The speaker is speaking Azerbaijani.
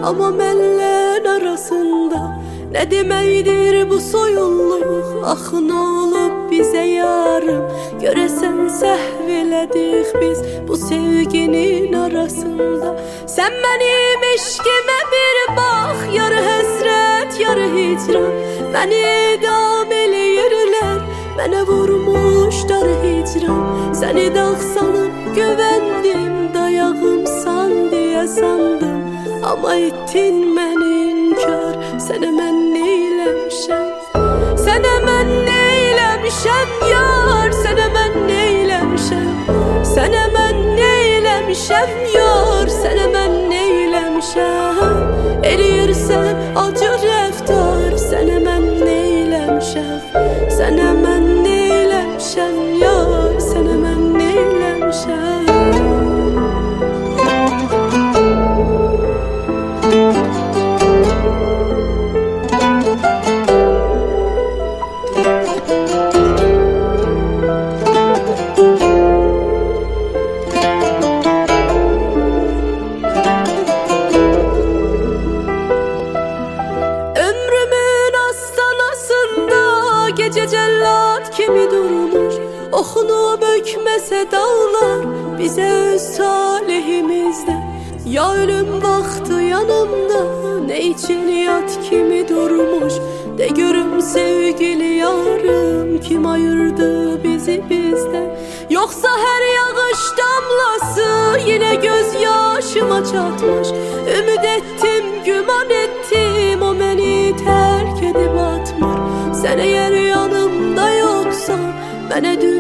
Ama mənlə arasında nə deməkdir bu soyulluq? Axı nə olub bizə yarım? Görəsən səhv elədik biz bu sevginin arasında. Sən mənim eşqimə bir bax, yarı həsrət, yarı hicran. Məni idam eləyirlər, mənə vurmuşlar hicran. Səni dağ salıb güvəndim, dayağımsan deyə sandım. Amma etdin məni inkar, sənə mən neyləmişəm? Sənə mən neyləmişəm yar, sənə mən neyləmişəm? Sənə mən neyləmişəm yar, sənə mən neyləmişəm? Eləyirsən acı rəftar, sənə mən neyləmişəm? Sənə mən neyləmişəm yar, sənə mən neyləmişəm? Gece cellat kimi durmuş, oxunu bökməsə dağlar bizə öz talihimizdə. Ya ölüm vaxtı yanımda, nə için yat kimi durmuş? De görüm sevgili yarım, kim ayırdı bizi bizdən? Yoxsa hər yağış damlası yine göz yaşıma çatmış. Ümid ettim, güman ettim, o məni tərk edib atmır. Sən əgər yanımda yoksan, mənə